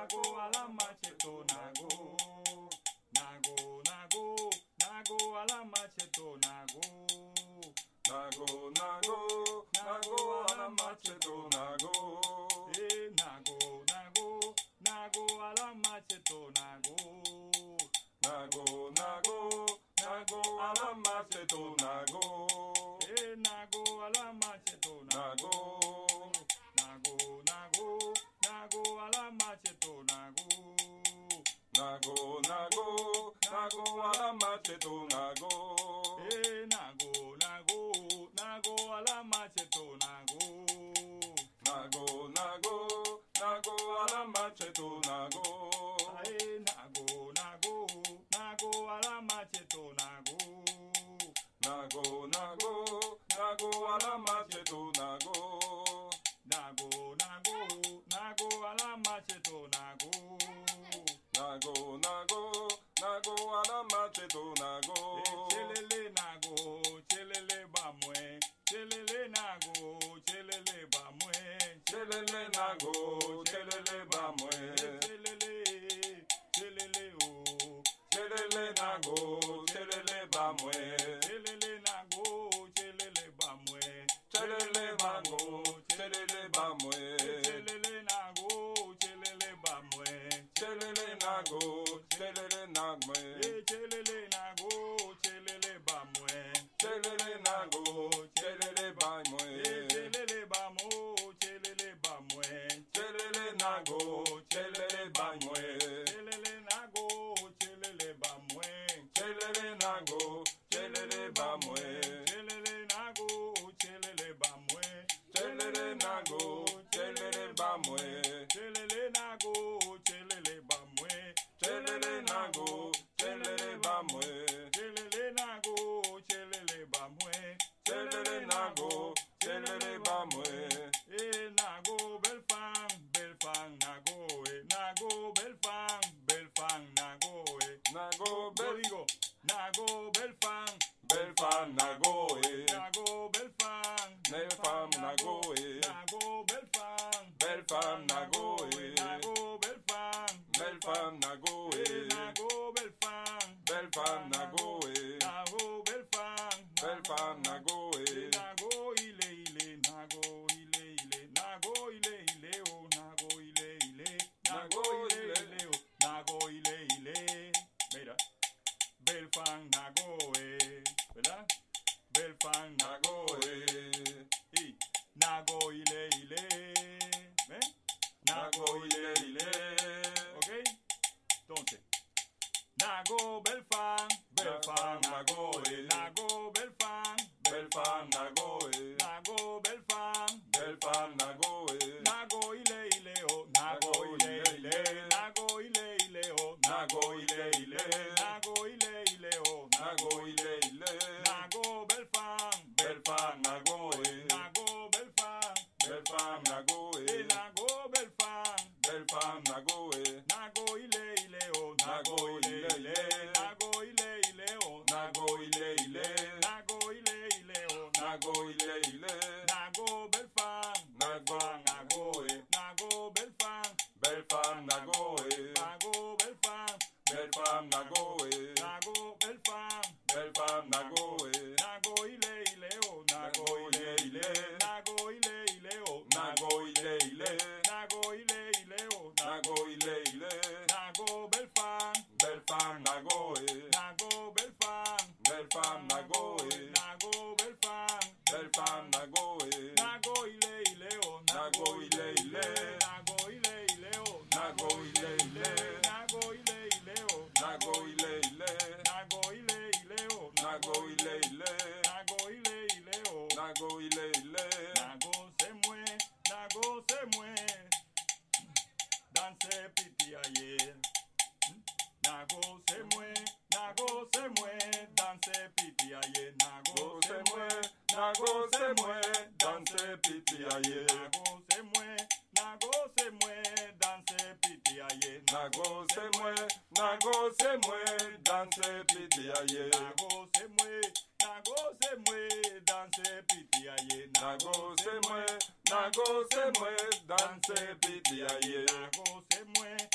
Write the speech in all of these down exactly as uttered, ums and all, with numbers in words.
nago a la macheto, nago. Nago, nago, nago a la macheto, nago. Nago, nago, nago a la macheto, nago. Eh, nago, nago, nago a la macheto, nago. Nago, nago, nago a la macheto, nago. Eh, nago a la macheto, nago. Nago, Nago, nago, nago a la macheto, nago. nago, nago, nago a la macheto, nago. Eh, nago, nago, nago a la macheto, nago. Nago, nago, nago a la macheto, nago. Eh, nago, nago, nago a la macheto, nago. Nago, nago, nago a la macheto, nago. Nago, nago, nago a la macheto, nago. Nago, nago, nago a la macheto, nago. Eh, chelele nago, chelele bamwe, chelele nago, chelele bamwe, Chelele nago, chelele bamwe. Eh, chelele, chelele o, Chelele nago, chelele bamwe. chelele nago, chelele bamwe, Chelele bango, chelele bamwe. Eh, chelele nago, chelele bamwe, Chelele nago, chelele nagme. Eh, chelele nago, chelele bamwe, Chelele nago, chelele bamwe. Eh, chelele bamo, chelele bamwe, Chelele nago, chelele bamwe. chelele nago, chelele bamwe, Chelele nago, chelele bamwe. chelele nago, chelele bamwe, Chelele nago, chelele bamwe. chelele nago, chelele bamwe, Chelele nago, chelele bamwe. chelele nago, chelele bamwe, Chelele nago, chelele bamwe. eh nago belfang, belfang nago, eh nago belfang, belfang nago, eh Nago bel, Código, nago belfang, belfam nago e. nago belfang, Belfam nago e. nago belfang, Belfam nago e. nago belfang, Belfam nago eh e. nago belfang, Belfam nago e. nago belfang, Belfam nago e. nago ile ile, nago ile ile, nago ile ile o, nago ile ile, nago ile ile o, nago ile ile. Mira, belfang nago eh, ¿verdad? Belfang nago Nago eh, e. y nago ile ile, ¿ven? Nago ile ile. ¿ok? Entonces, nago belfang, belfang nago eh, nago belfang, Belfam nago e. nago belfang, Belfam nago e. nago ile ile o, nago ile ile, nago ile ile o, nago ile ile, nago ile ile o, Nago ile ile. nago belfang, Belfam nago e. nago belfang, Belfam nago eh, e. nago belfang, Belfam nago e. nago ile ile o, nago ile ile, nago ile ile o, Nago ile ile. nago ile ile o, Nago ile ile. nago belfang, Nago nago eh, nago belfang, Belfam nago e. nago belfang, Belfam nago e. nago belfang, Belfam nago e. nago ile ile o, nago ile ile, nago ile ile o, Nago ile ile. nago ile ile o, Nago ile ile. nago belfang, Belfam nago e. nago belfang, Belfam nago e. nago belfang, Belfam nago e. nago ile ile o, Nago ile ile. nago ile ile o, Nago ile ile. nago ile ile o, Nago ile ile. nago ile ile o, Nago ile ile. nago ile ile o, Nago ile ile. nago se mue, nago se mue, danse piti ayer. Nago se mue, nago se mue, danse piti ayer. Nago Nago se se mue, mue. Nago se mue. Danse piti aye. nago se mue, nago se mue, danse piti ayer. Nago se mue. Nago se mue. Danse piti aye. Nago se mue, nago se mue, danse piti ayer. Nago se mue. Nago se mue. Danse piti aye. Nago se mue,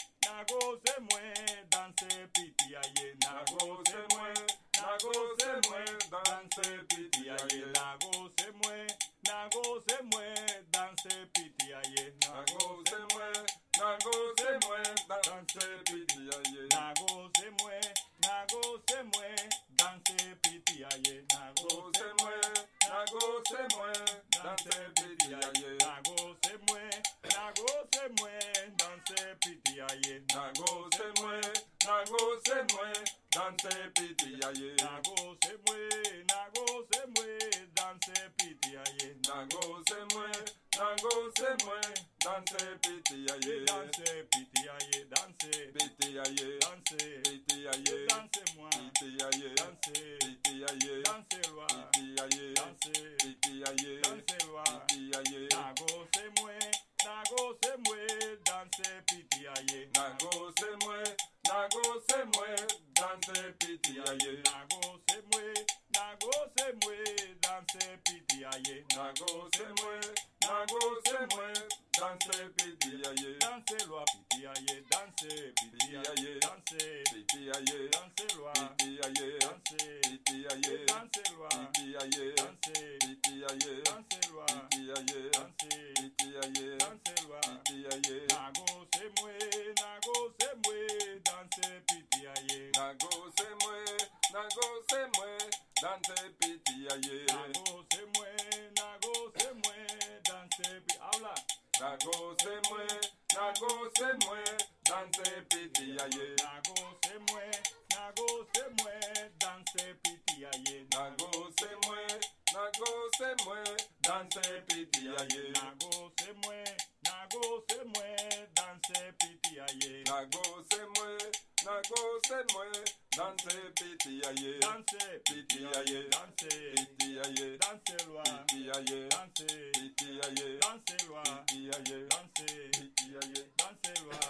nago se mwe, danse piti aye, nago se mwe, nago se mwe, danse piti aye, nago se mwe, nago se mwe, danse piti aye, nago se mwe, nago se mwe, danse piti aye, nago se mwe, nago se mwe, danse piti aye, nago se mwe, nago se mwe, danse piti aye, nago se mwe, nago se mwe, danse piti aye, nago se mwe, nago se mwe, danse piti aye, nago se mwe, nago se mwe, danse piti aye, nago se mwe, nago se mwe, danse piti aye, danse piti aye, danse piti aye, danse piti aye, danse moi, piti aye, danse piti aye, danse loi, piti aye, danse piti aye, danse loi, piti aye, nago se mwe, nago se mwe, danse piti aye, nago se mwe, nago se mwe, danse piti aye, nago se mwe, nago se mwe, danse piti aye, nago se mwe, nago se mwe, danse piti aye, danse loi piti aye, danse piti aye, danse piti aye, danse loi, piti aye, danse piti aye, danse loi, piti aye, danse piti aye, danse loi, piti aye, danse piti aye, danse loi, piti aye, nago se mwe, nago se mwe, danse piti aye, nago se mwe, nago se mwe, danse piti aye, nago se mwe, nago se mwe, danse pi habla, nago se mwe, nago se mwe, danse piti aye, nago se mwe, nago se mwe, danse piti aye, nago se mwe, nago se mwe, danse piti aye, nago se mwe, nago se mwe, danse piti aye, nago se mwe, nago se mwe, danse piti aye, danse piti aye, danse piti aye, danse loi, piti aye, danse piti aye, danse loi, piti aye, danse piti aye, danse loi,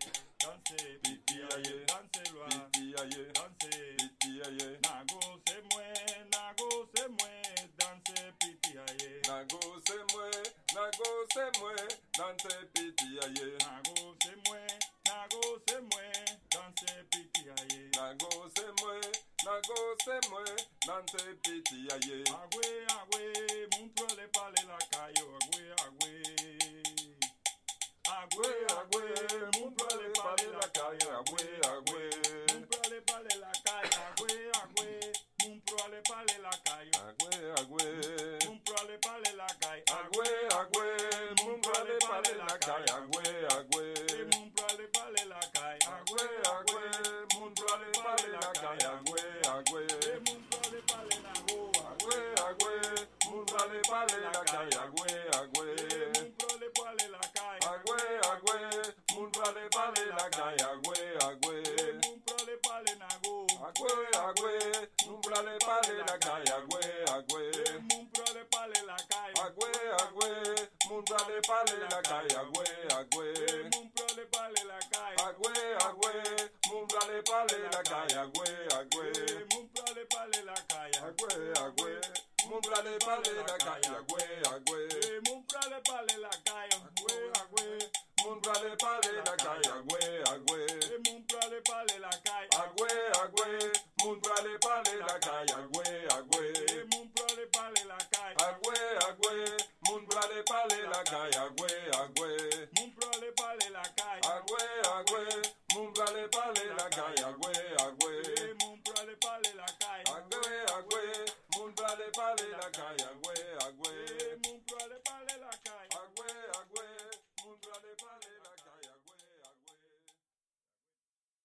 danse piti aye, danse loi, piti aye, danse piti aye, nago se mwe, nago se mwe, danse piti aye, nago se mwe, nago se mwe, danse piti aye, nago se mwe, nago se mwe, danse piti aye, nago se mwe, nago se mwe, danse piti aye, agwe agwe, muntu ale pale la cayo, agwe agwe, agwe agwe, muntu ale pale la cayo, agwe agwe, muntu ale pale la cayo, agwe agwe, muntu ale pale la cayo, agwe, agwe, muntu ale pale la cayo, agwe, agwe, mumbrale pale la calle, agwe, agwe, muntu ale pale la cayo, agwe, agwe, mumbrale pale la calle, agwe, agwe, muntu ale pale na go, agwe, agwe, mumbrale pale la calle, agwe, agwe, muntu ale pale la cayo, agwe, agwe, mumbrale pale la calle, agwe, agwe, muntu ale pale na go, agwe, agwe, mumbrale pale la calle, agwe, agwe, muntu ale pale la cayo, agwe, agwe, mumbrale pale la calle, agwe, agwe, muntu ale pale la cayo, agwe, agwe, mumbrale pale la calle, agwe, agwe, muntu ale pale la cayo, agwe, agwe, mumbrale pale la calle, agwe, agwe, muntu ale pale la cayo, agwe agwe, mumbrale pale la calle, agwe, agwe, muntu ale pale la cayo, agwe, agwe, mumbrale pale la calle, agwe, agwe.